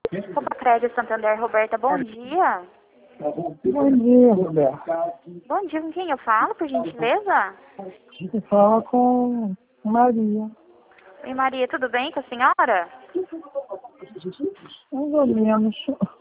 Opa, Crédito Santander, Roberta, bom dia. Bom dia, Roberto. Bom dia, com quem eu falo, por gentileza? Você fala com Maria. Oi, Maria, tudo bem com a senhora? Mais ou menos.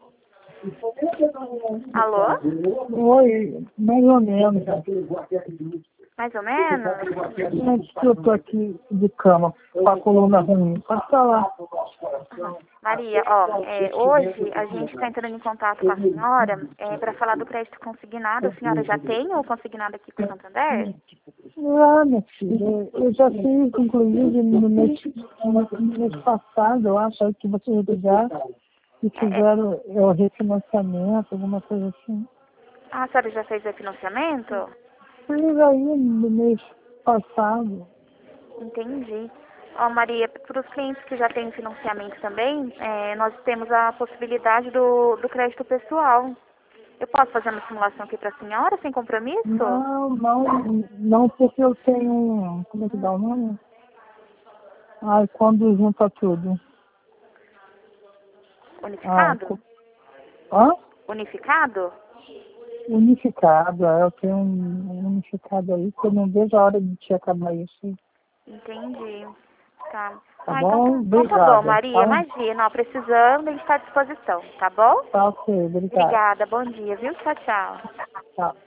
Alô? Oi, mais ou menos. Mais ou menos? Antes que eu tô aqui de cama, com a coluna ruim. Pode falar. Maria, ó, hoje a gente está entrando em contato com a senhora para falar do crédito consignado. A senhora já tem o consignado aqui com o Santander? Ah, minha filha, eu já fiz, inclusive, no mês passado, eu acho que vocês ligaram e fizeram o refinanciamento, alguma coisa assim. Ah, a senhora já fez o financiamento? Fiz aí no mês passado. Entendi. Ó, Maria, para os clientes que já têm financiamento também, nós temos a possibilidade do crédito pessoal. Eu posso fazer uma simulação aqui para a senhora, sem compromisso? Não, porque eu tenho, como é que dá o nome? Ai, quando junta tudo. Unificado? Hã? Unificado? Unificado, eu tenho um unificado aí, que eu não vejo a hora de te acabar isso. Entendi. Tá. Tá Então bom? tá bom, Obrigada. Maria. Imagina, ó, precisando, a gente está à disposição, tá bom? Tá ok, obrigado. Obrigada, bom dia, viu? Tchau, tchau. Tchau.